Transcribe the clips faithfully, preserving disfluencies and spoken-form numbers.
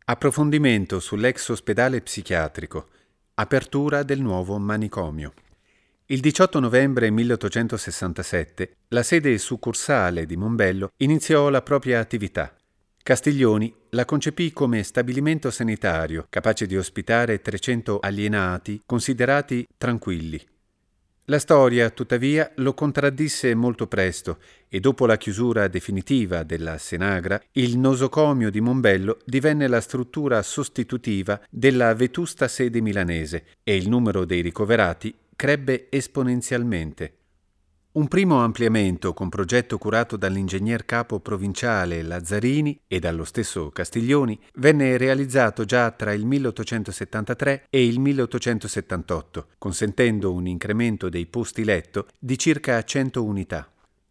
Approfondimento sull'ex ospedale psichiatrico. Apertura del nuovo manicomio. Il diciotto novembre milleottocentosessantasette la sede succursale di Mombello iniziò la propria attività. Castiglioni la concepì come stabilimento sanitario capace di ospitare trecento alienati considerati tranquilli. La storia, tuttavia, lo contraddisse molto presto e dopo la chiusura definitiva della Senagra, il nosocomio di Mombello divenne la struttura sostitutiva della vetusta sede milanese e il numero dei ricoverati crebbe esponenzialmente. Un primo ampliamento con progetto curato dall'ingegner capo provinciale Lazzarini e dallo stesso Castiglioni venne realizzato già tra il milleottocentosettantatré e il milleottocentosettantotto, consentendo un incremento dei posti letto di circa cento unità.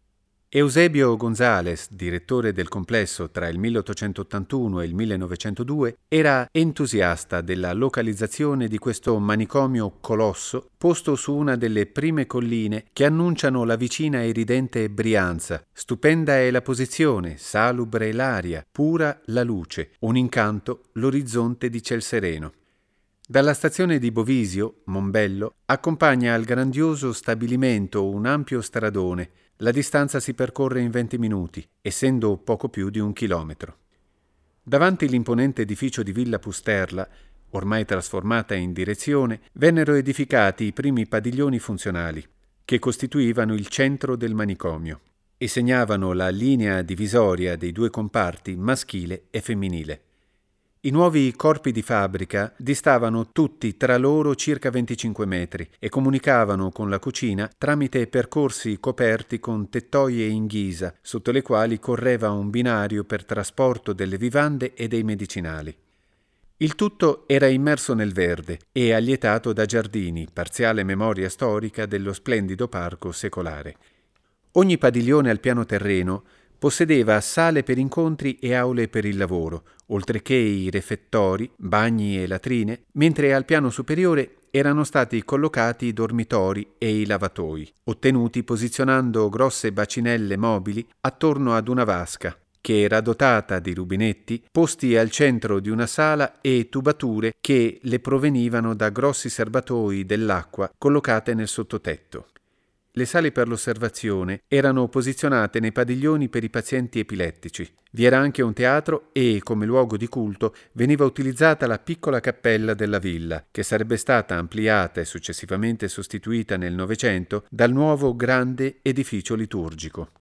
Eusebio Gonzales, direttore del complesso tra il milleottocentottantuno e il millenovecentodue, era entusiasta della localizzazione di questo manicomio colosso posto su una delle prime colline che annunciano la vicina e ridente Brianza. Stupenda è la posizione, salubre l'aria, pura la luce, un incanto l'orizzonte di ciel sereno. Dalla stazione di Bovisio, Mombello, accompagna al grandioso stabilimento un ampio stradone. La distanza si percorre in venti minuti, essendo poco più di un chilometro. Davanti l'imponente edificio di Villa Pusterla, ormai trasformata in direzione, vennero edificati i primi padiglioni funzionali, che costituivano il centro del manicomio e segnavano la linea divisoria dei due comparti maschile e femminile. I nuovi corpi di fabbrica distavano tutti tra loro circa venticinque metri e comunicavano con la cucina tramite percorsi coperti con tettoie in ghisa, sotto le quali correva un binario per trasporto delle vivande e dei medicinali. Il tutto era immerso nel verde e allietato da giardini, parziale memoria storica dello splendido parco secolare. Ogni padiglione al piano terreno possedeva sale per incontri e aule per il lavoro, oltre che i refettori, bagni e latrine, mentre al piano superiore erano stati collocati i dormitori e i lavatoi, ottenuti posizionando grosse bacinelle mobili attorno ad una vasca, che era dotata di rubinetti posti al centro di una sala e tubature che le provenivano da grossi serbatoi dell'acqua collocate nel sottotetto. Le sale per l'osservazione erano posizionate nei padiglioni per i pazienti epilettici. Vi era anche un teatro e, come luogo di culto, veniva utilizzata la piccola cappella della villa, che sarebbe stata ampliata e successivamente sostituita nel Novecento dal nuovo grande edificio liturgico.